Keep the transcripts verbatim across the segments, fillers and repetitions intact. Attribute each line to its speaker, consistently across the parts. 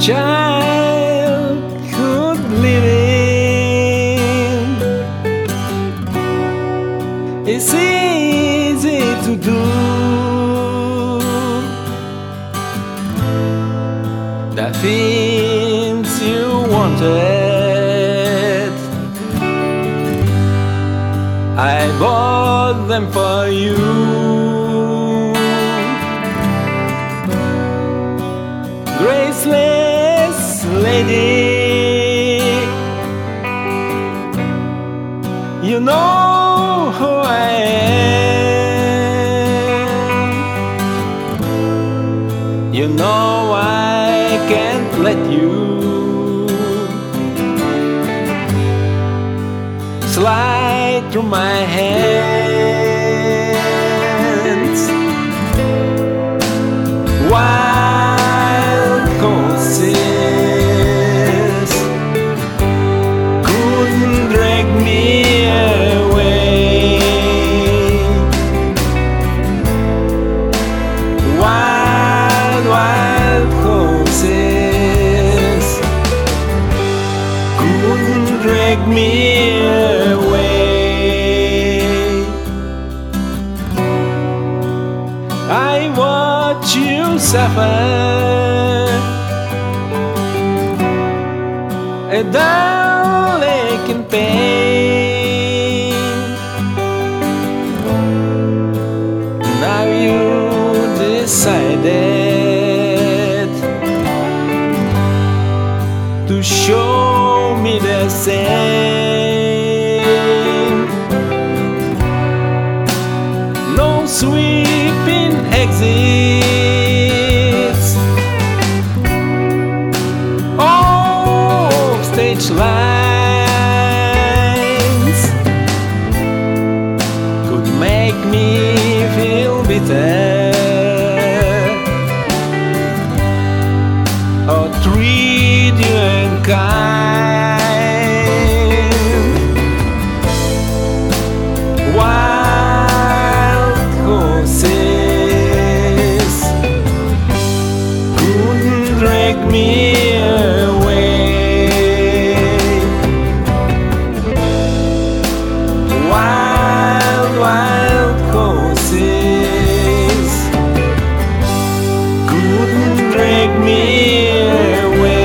Speaker 1: childhood living is easy to do. The things you wanted, I bought them for you. Graceless lady, you know who I am. You know I can't let you slide through my hands. Wild horses couldn't drag me away. Wild, wild horses couldn't drag me away. I watch you suffer, a dull ache and pain. Now you decided to show me the same. No sweeping exits, oh, stage lines could make me feel bitter, or treat you unkind. Wild horses couldn't drag me away. Wild, wild horses couldn't drag me away.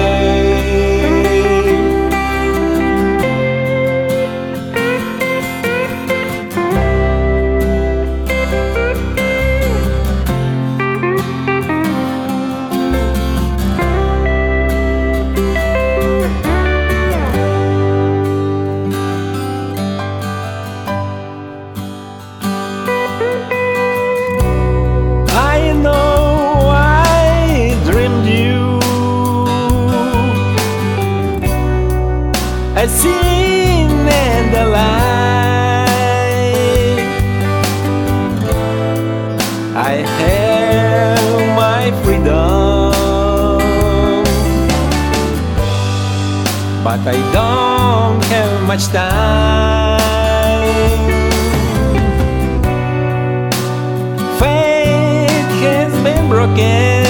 Speaker 1: I know I dreamed you, I seen and the light. I have my freedom, but I don't have much time. Fate has been broken,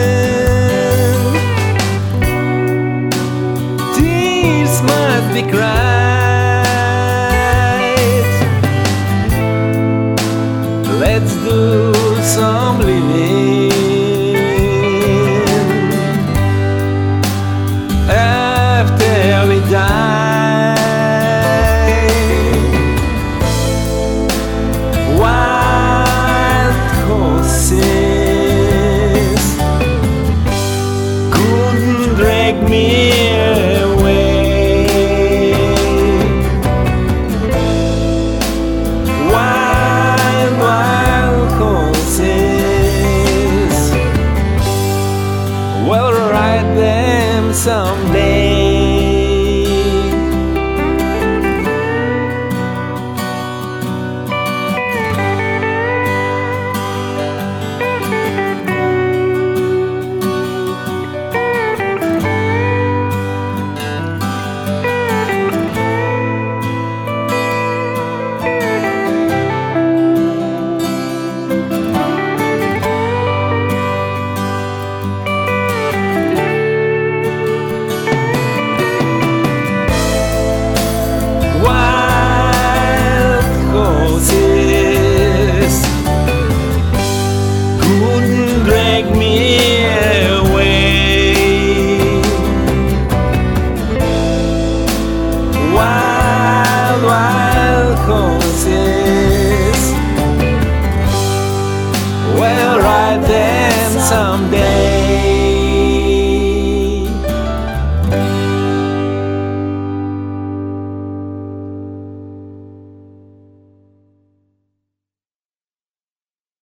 Speaker 1: tears must be cried. Let's do some living after we die. Wild horses couldn't drag me away. Wild, wild horses, we'll ride them someday. then someday